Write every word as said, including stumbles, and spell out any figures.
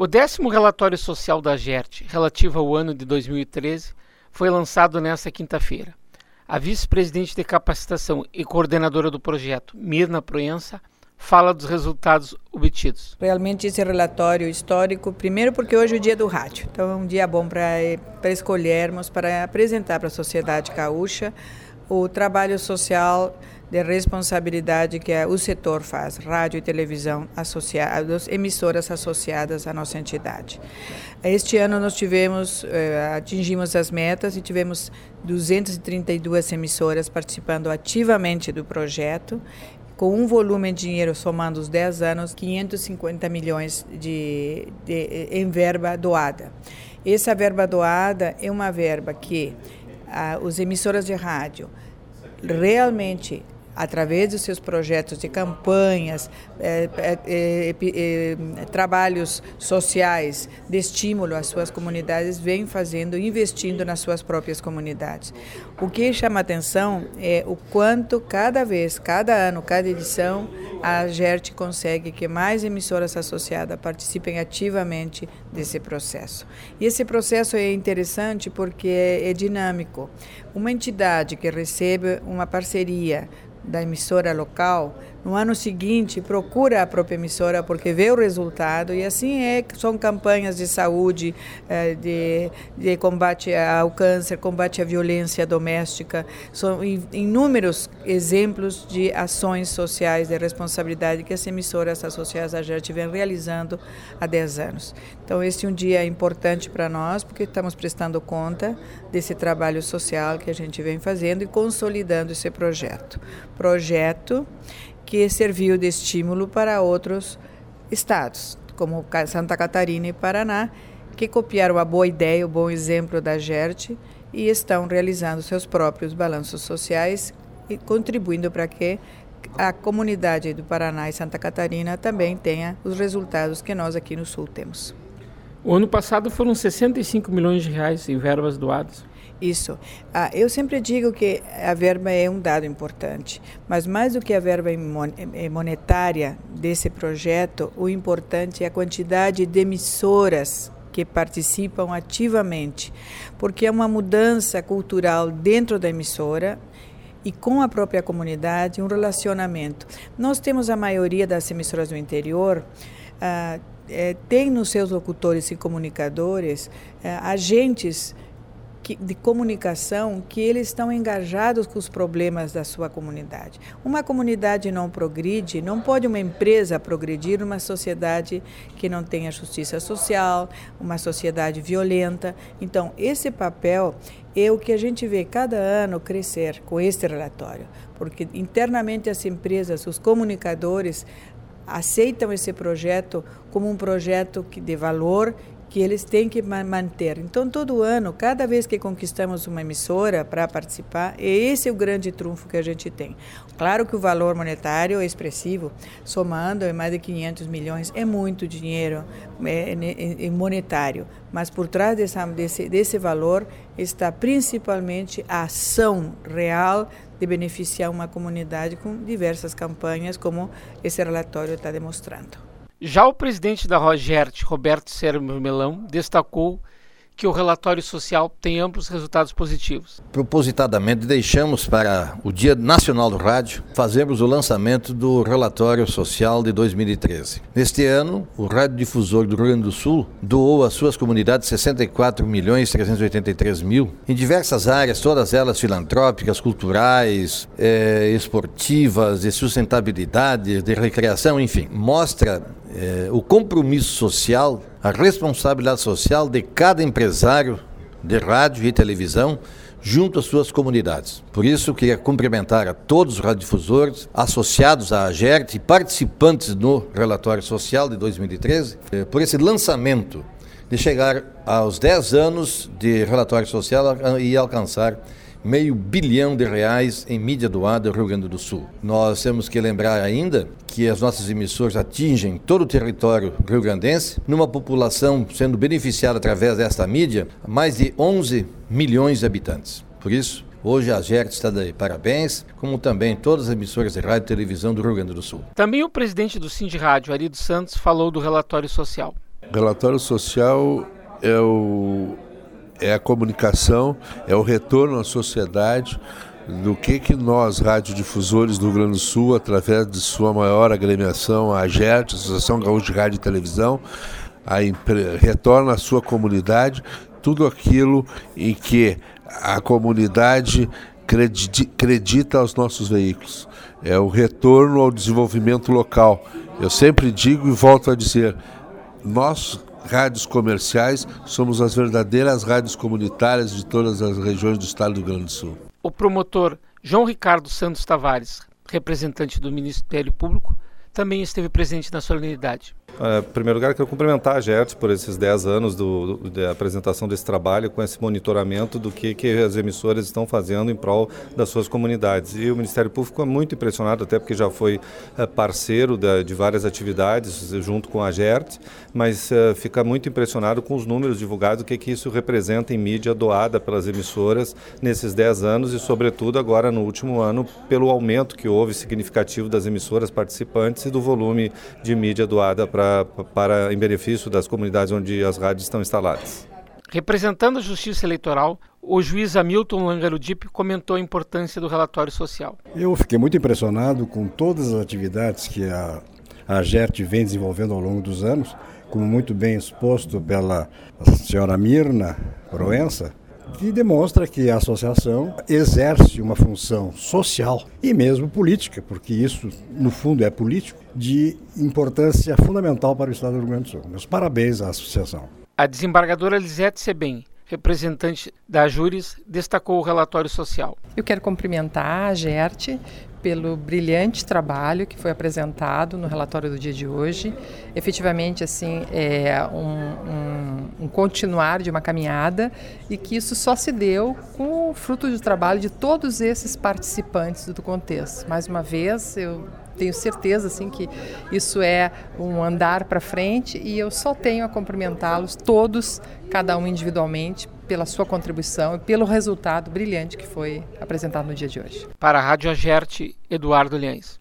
O décimo relatório social da Agerte, relativo ao ano de dois mil e treze, foi lançado nesta quinta-feira. A vice-presidente de capacitação e coordenadora do projeto, Mirna Proença, fala dos resultados obtidos. Realmente esse relatório histórico, primeiro porque hoje é o dia do rádio, então é um dia bom para escolhermos, para apresentar para a sociedade gaúcha o trabalho social de responsabilidade que o setor faz, rádio e televisão associadas, emissoras associadas à nossa entidade. Este ano nós tivemos, atingimos as metas e tivemos duzentas e trinta e duas emissoras participando ativamente do projeto, com um volume de dinheiro, somando os dez anos, quinhentos e cinquenta milhões de, de, em verba doada. Essa verba doada é uma verba que ah, os emissoras de rádio realmente, através dos seus projetos de campanhas, eh, eh, eh, eh, trabalhos sociais de estímulo às suas comunidades, vem fazendo, investindo nas suas próprias comunidades. O que chama atenção é o quanto cada vez, cada ano, cada edição, a Agerte consegue que mais emissoras associadas participem ativamente desse processo. E esse processo é interessante porque é, é dinâmico. Uma entidade que recebe uma parceria da emissora local, no ano seguinte procura a própria emissora porque vê o resultado, e assim é, são campanhas de saúde, de, de combate ao câncer, combate à violência doméstica, são inúmeros exemplos de ações sociais de responsabilidade que as emissoras associadas à Agerte vêm realizando há dez anos. Então esse é um dia importante para nós, porque estamos prestando conta desse trabalho social que a gente vem fazendo e consolidando esse projeto. Projeto que serviu de estímulo para outros estados, como Santa Catarina e Paraná, que copiaram a boa ideia, o bom exemplo da Agerte e estão realizando seus próprios balanços sociais e contribuindo para que a comunidade do Paraná e Santa Catarina também tenha os resultados que nós aqui no Sul temos. O ano passado foram sessenta e cinco milhões de reais em verbas doadas. Isso. Ah, eu sempre digo que a verba é um dado importante, mas mais do que a verba monetária desse projeto, o importante é a quantidade de emissoras que participam ativamente, porque é uma mudança cultural dentro da emissora e com a própria comunidade, um relacionamento. Nós temos a maioria das emissoras do interior, ah, é, tem nos seus locutores e comunicadores ah, agentes de comunicação que eles estão engajados com os problemas da sua comunidade. Uma comunidade não progride, não pode uma empresa progredir numa sociedade que não tenha justiça social, uma sociedade violenta. Então, esse papel é o que a gente vê cada ano crescer com este relatório, porque internamente as empresas, os comunicadores, aceitam esse projeto como um projeto de valor que eles têm que manter. Então, todo ano, cada vez que conquistamos uma emissora para participar, esse é o grande trunfo que a gente tem. Claro que o valor monetário é expressivo, somando é mais de quinhentos milhões, é muito dinheiro é, é monetário, mas por trás dessa, desse, desse valor está principalmente a ação real de beneficiar uma comunidade com diversas campanhas, como esse relatório está demonstrando. Já o presidente da Agerte, Roberto Sermo Melão, destacou que o relatório social tem amplos resultados positivos. Propositadamente deixamos para o Dia Nacional do Rádio fazermos o lançamento do relatório social de dois mil e treze. Neste ano, o Radiodifusor do Rio Grande do Sul doou às suas comunidades sessenta e quatro milhões trezentos e oitenta e três mil em diversas áreas, todas elas filantrópicas, culturais, eh, esportivas, de sustentabilidade, de recreação, enfim. Mostra eh, o compromisso social, a responsabilidade social de cada empresário de rádio e televisão junto às suas comunidades. Por isso, queria cumprimentar a todos os radiodifusores associados à Agerte e participantes no relatório social de dois mil e treze, por esse lançamento de chegar aos dez anos de relatório social e alcançar meio bilhão de reais em mídia doada no Rio Grande do Sul. Nós temos que lembrar ainda que as nossas emissoras atingem todo o território rio-grandense, numa população sendo beneficiada através desta mídia, mais de onze milhões de habitantes. Por isso, hoje a Agerte está de parabéns, como também todas as emissoras de rádio e televisão do Rio Grande do Sul. Também o presidente do Sindirádio, Ari dos Santos, falou do relatório social. Relatório social é, o, é a comunicação, é o retorno à sociedade do que, que nós, radiodifusores do Rio Grande do Sul, através de sua maior agremiação, a AGERT, Associação Gaúcha de Rádio e Televisão, a impre... retorna à sua comunidade tudo aquilo em que a comunidade acredita aos nossos veículos. É o retorno ao desenvolvimento local. Eu sempre digo e volto a dizer, nós, rádios comerciais, somos as verdadeiras rádios comunitárias de todas as regiões do estado do Rio Grande do Sul. O promotor João Ricardo Santos Tavares, representante do Ministério Público, também esteve presente na solenidade. Uh, em primeiro lugar, quero cumprimentar a AGERT por esses dez anos do, do, da apresentação desse trabalho, com esse monitoramento do que, que as emissoras estão fazendo em prol das suas comunidades. E o Ministério Público ficou muito impressionado, até porque já foi uh, parceiro da, de várias atividades junto com a AGERT, mas uh, fica muito impressionado com os números divulgados, o que, que isso representa em mídia doada pelas emissoras nesses dez anos e, sobretudo, agora no último ano, pelo aumento que houve significativo das emissoras participantes e do volume de mídia doada para para em benefício das comunidades onde as rádios estão instaladas. Representando a Justiça Eleitoral, o juiz Hamilton Langarudip comentou a importância do relatório social. Eu fiquei muito impressionado com todas as atividades que a, a AGERT vem desenvolvendo ao longo dos anos, como muito bem exposto pela senhora Mirna Proença, que demonstra que a associação exerce uma função social e mesmo política, porque isso, no fundo, é político, de importância fundamental para o Estado do Rio Grande do Sul. Meus parabéns à associação. A desembargadora Lisete Sebem, representante da Júris, destacou o relatório social. Eu quero cumprimentar a AGERT pelo brilhante trabalho que foi apresentado no relatório do dia de hoje. Efetivamente, assim, é um, um, um continuar de uma caminhada e que isso só se deu com o fruto do trabalho de todos esses participantes do contexto. Mais uma vez, eu tenho certeza assim, que isso é um andar para frente e eu só tenho a cumprimentá-los todos, cada um individualmente, pela sua contribuição e pelo resultado brilhante que foi apresentado no dia de hoje. Para a Rádio AGERT, Eduardo Liães.